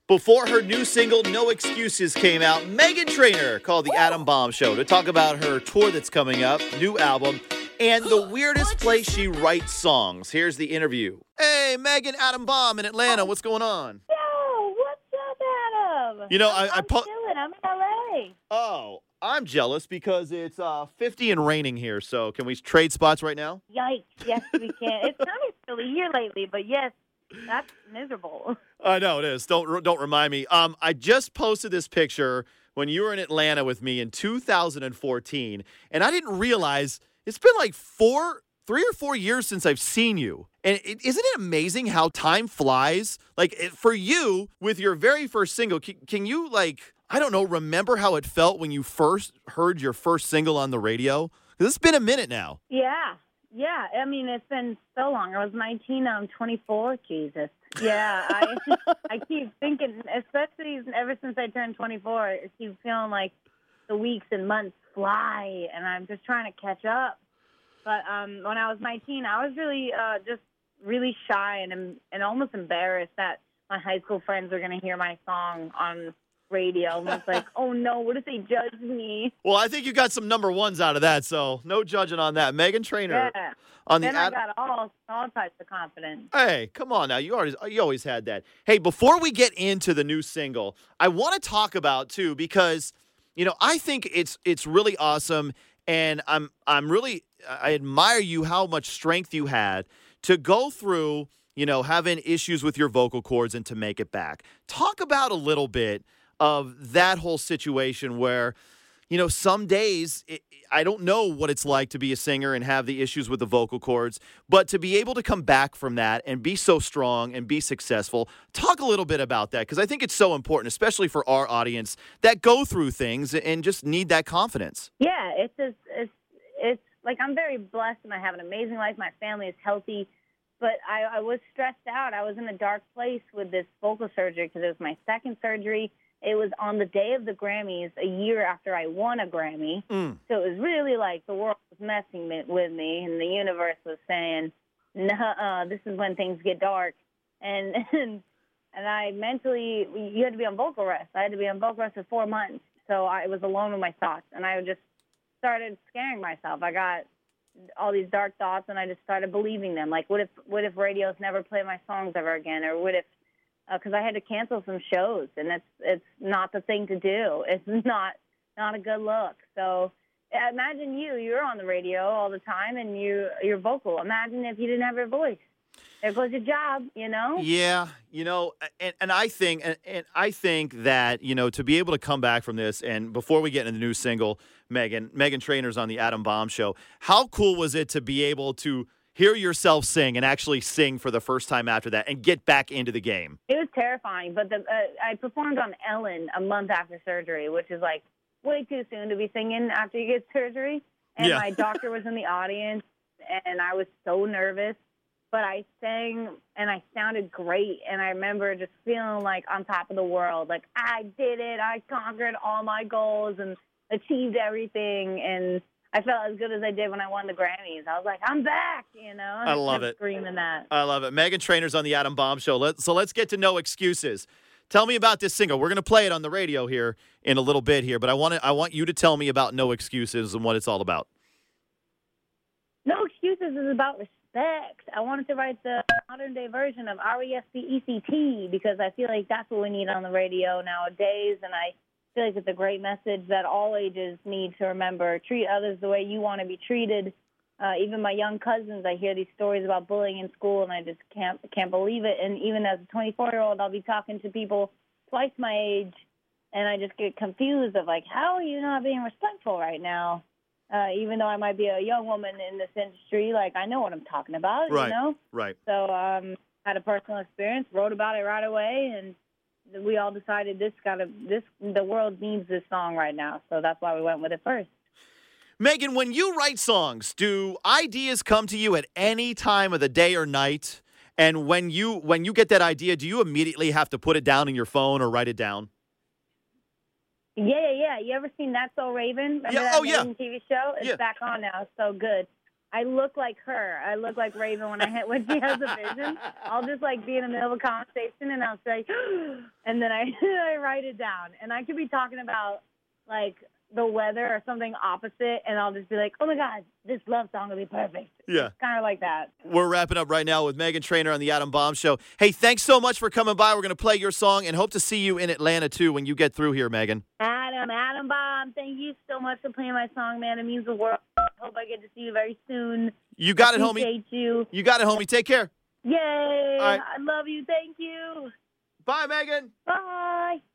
Before her new single, No Excuses, came out, Meghan Trainor called The Adam Bomb Show to talk about her tour that's coming up, new album, and the weirdest place she writes songs. Here's the interview. Hey, Meghan, Adam Bomb in Atlanta. What's going on? Yo, what's up, Adam? You know, I'm chilling. I'm in LA. Oh, I'm jealous because it's 50 and raining here. So can we trade spots right now? Yikes. Yes, we can. It's kind of chilly here lately, but yes, that's miserable. I know it is. Don't remind me. I just posted this picture when you were in Atlanta with me in 2014, and I didn't realize it's been like 3 or 4 years since I've seen you. And isn't it amazing how time flies? Like for you, with your very first single, can you I don't know, remember how it felt when you first heard your first single on the radio? Because it's been a minute now. Yeah. I mean, it's been so long. I was 19, now I'm 24. Jesus. Yeah, I keep thinking, especially ever since I turned 24, I keep feeling like the weeks and months fly, and I'm just trying to catch up. But when I was 19, I was really just really shy and almost embarrassed that my high school friends were going to hear my song on radio. And I was like, oh no, what if they judge me? Well, I think you got some number ones out of that, so no judging on that. Meghan Trainor. Yeah. On the then I got all types of confidence. Hey, come on now. You always had that. Hey, before we get into the new single, I want to talk about too, because I think it's really awesome, and I admire you how much strength you had to go through, having issues with your vocal cords and to make it back. Talk about a little bit of that whole situation where, some days I don't know what it's like to be a singer and have the issues with the vocal cords, but to be able to come back from that and be so strong and be successful. Talk a little bit about that, because I think it's so important, especially for our audience that go through things and just need that confidence. Yeah, it's like I'm very blessed and I have an amazing life. My family is healthy, but I was stressed out. I was in a dark place with this vocal surgery because it was my second surgery. It was on the day of the Grammys, a year after I won a Grammy. So it was really like the world was messing with me, and the universe was saying, "Nuh-uh, this is when things get dark." And I mentally, you had to be on vocal rest. I had to be on vocal rest for 4 months. So I was alone with my thoughts, and I just started scaring myself. I got all these dark thoughts, and I just started believing them. Like, what if radios never play my songs ever again, or what if? Because I had to cancel some shows, and it's not the thing to do. It's not a good look. So imagine you're on the radio all the time, and you're vocal. Imagine if you didn't have your voice. There goes your job, Yeah, and I think that to be able to come back from this, and before we get into the new single, Meghan Trainor's on the Adam Bomb Show. How cool was it to be able to hear yourself sing and actually sing for the first time after that and get back into the game? It was terrifying, but I performed on Ellen a month after surgery, which is like way too soon to be singing after you get surgery. And my doctor was in the audience, and I was so nervous, but I sang and I sounded great. And I remember just feeling like on top of the world, like I did it. I conquered all my goals and achieved everything. And I felt as good as I did when I won the Grammys. I was like, I'm back, I love it. Screaming that. I love it. Meghan Trainor's on the Adam Bomb Show. Let's get to No Excuses. Tell me about this single. We're going to play it on the radio here in a little bit here, but I want you to tell me about No Excuses and what it's all about. No Excuses is about respect. I wanted to write the modern-day version of RESPECT because I feel like that's what we need on the radio nowadays, and I feel like it's a great message that all ages need to remember. Treat others the way you want to be treated. Even my young cousins, I hear these stories about bullying in school, and I just can't believe it. And even as a 24-year-old, I'll be talking to people twice my age, and I just get confused of, like, how are you not being respectful right now? Even though I might be a young woman in this industry, like, I know what I'm talking about, right, you know? Right. So had a personal experience, wrote about it right away, and we all decided the world needs this song right now, so that's why we went with it first. Meghan, when you write songs, do ideas come to you at any time of the day or night? And when you get that idea, do you immediately have to put it down in your phone or write it down? Yeah. You ever seen That's So Raven? Remember Yeah. that Oh, yeah. Raven TV show? It's back on now. It's so good. I look like her. I look like Raven when she has a vision. I'll just like be in the middle of a conversation and I'll say, and then I I write it down. And I could be talking about like the weather or something opposite, and I'll just be like, oh my God, this love song will be perfect. Yeah. It's kind of like that. We're wrapping up right now with Meghan Trainor on the Adam Bomb Show. Hey, thanks so much for coming by. We're going to play your song and hope to see you in Atlanta, too, when you get through here, Meghan. Adam Bomb, thank you so much for playing my song, man. It means the world. Hope I get to see you very soon. You got it, homie. Appreciate you. You got it, homie. Take care. Yay. All right. I love you. Thank you. Bye, Meghan. Bye.